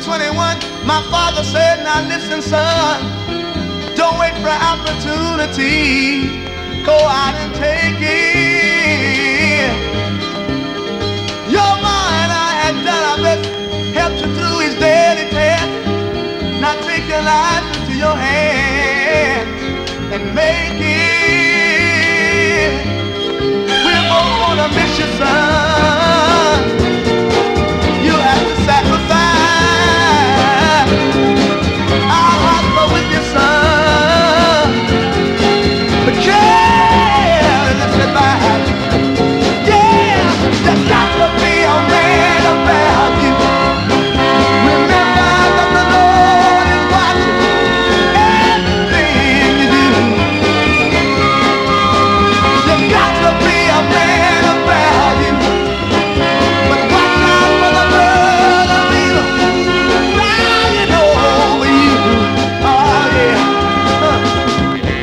21, my father said, now listen, son, don't wait for opportunity, go out and take it. You're mine, I had done our best, helped you through his daily task. Now take your life into your hands and make it. We're both gonna miss you, son.